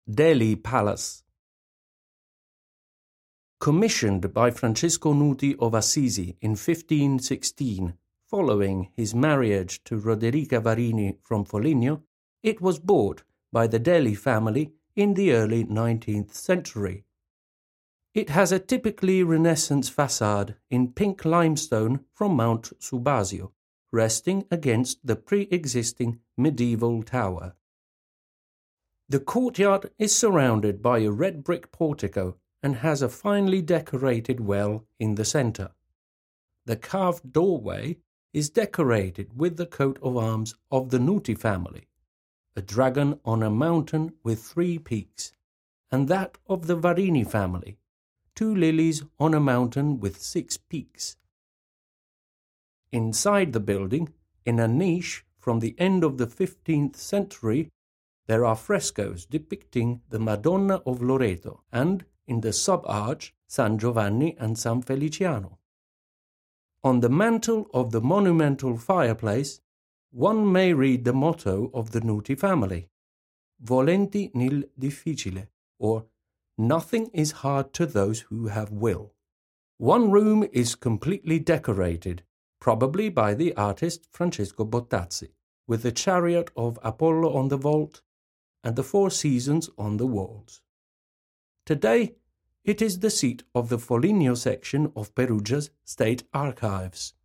Delhi Palace. Commissioned by Francesco Nuti of Assisi in 1516, following his marriage to Roderica Varini from Foligno, it was bought by the Delhi family in the early 19th century. It has a typically Renaissance facade in pink limestone from Mount Subasio, resting against the pre-existing medieval tower. The courtyard is surrounded by a red brick portico and has a finely decorated well in the centre. The carved doorway is decorated with the coat of arms of the Nuti family, a dragon on a mountain with 3 peaks, and that of the Varini family, 2 lilies on a mountain with 6 peaks. Inside the building, in a niche from the end of the 15th century, there are frescoes depicting the Madonna of Loreto and, in the sub-arch, San Giovanni and San Feliciano. On the mantel of the monumental fireplace, one may read the motto of the Nuti family, Volenti nil difficile, or Nothing is hard to those who have will. One room is completely decorated, probably by the artist Francesco Bottazzi, with the chariot of Apollo on the vault and the 4 seasons on the walls. Today, it is the seat of the Foligno section of Perugia's State Archives.